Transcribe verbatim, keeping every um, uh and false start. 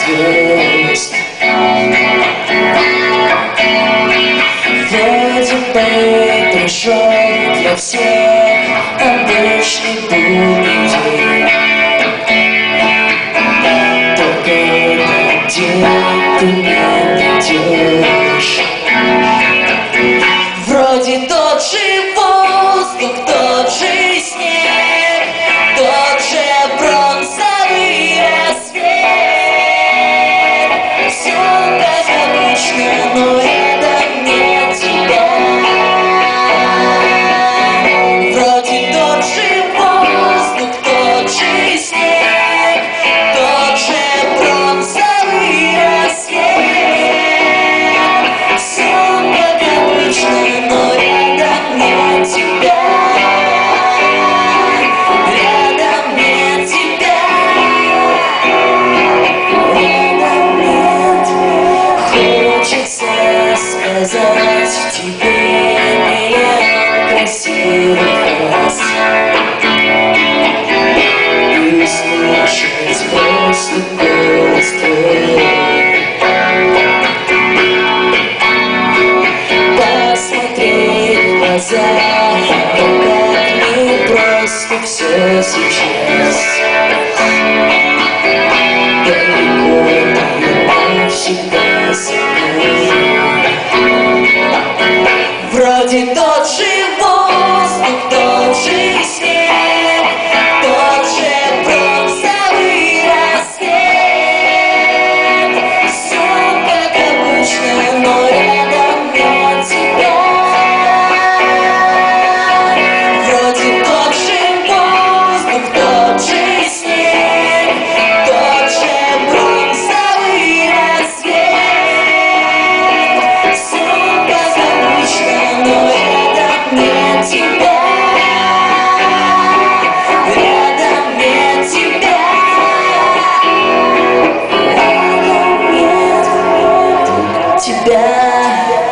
звезд. Вроде бы пришел для всех обычный будний день. Только этот день ты не найдешь. Вроде тот же воздух, тот же снег, тот же бронзовый рассвет. Все как обычно, но рядом нет тебя. Вроде тот же воздух, тот же снег, тот же бронзовый рассвет. Все как обычно, но рядом нет тебя. Рядом нет тебя. Рядом нет. Хочется сказать тебе миллион красивых фраз и услышать просто